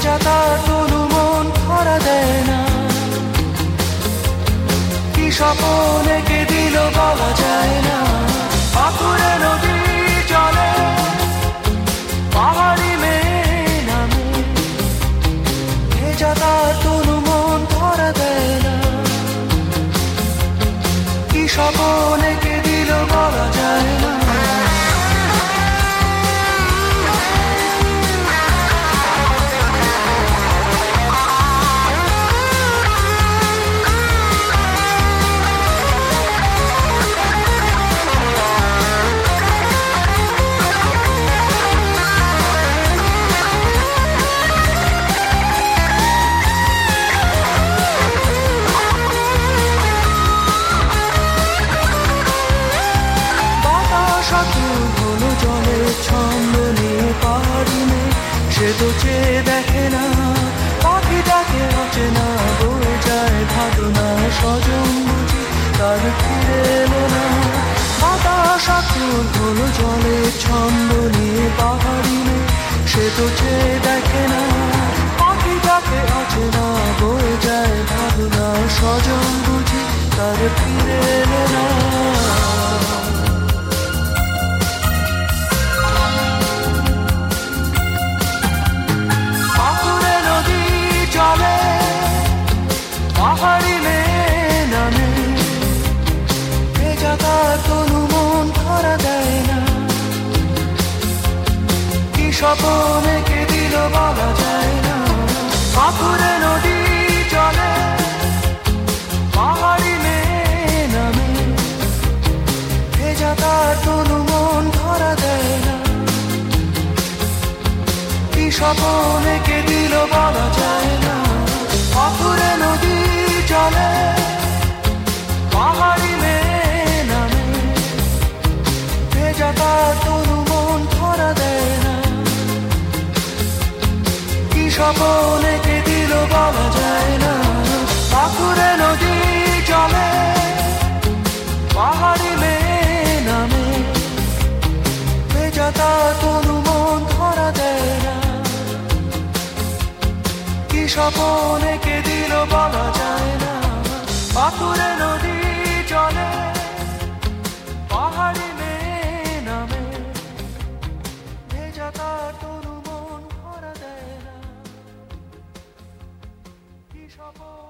ভেজা তার তনু মন ধরা দেয় না, কি স্বপ্ন এঁকে দিল বলা যায় না। পাথুরে নদী জলে পাহাড়ি মেয়ে নামে, ভেজা তার তনু মন ধরা দেয় না, কি স্বপ্ন এঁকে দিল বলা যায় না। হলো জলের ছন্দ নিয়ে পাহাড়ি মেয়ে, সে তো চেয়ে দেখে না, পাখিটাকে অচেনা, বয়ে যায় ভাবনা স্বজন বুঝি তার ফিরে এলো না। বাতাস আকুল হলো জলের ছন্দ নিয়ে পাহাড়ি মেয়ে, সে তো চেয়ে দেখে না, পাখিটাকে অচেনা, বয়ে যায় ভাবনা স্বজন বুঝি তার ফিরে এলো না। পাহাড়ি মেয়ে নামে, ভেজা তার তনু মন ধরা দেয় না, কি স্বপ্ন এঁকে দিল বলা যায় না। পাথুরে নদী জলে পাহাড়ি মেয়ে নামে, ভেজা তার তনু মন ধরা দেয় না, কি স্বপ্ন এঁকে দিল বলা যায় না। পাথুরে নদী জলে পাহাড়ি মেয়ে নামে, ভেজা তার তনু মন ধরা দেয় না, কি স্বপ্ন এঁকে দিল বলা যায় না। পাথুরে নদী জলে পাহাড়ি মেয়ে নামে, ভেজা তার তনু মন ধরা দেয় না, কি স্বপ্ন এঁকে দিল বলা যায় না। পাথুরে নদী জলে পাহাড়ি মেয়ে নামে, ভেজা তার তনু মন ধরা দেয় না, কি স্বপ্ন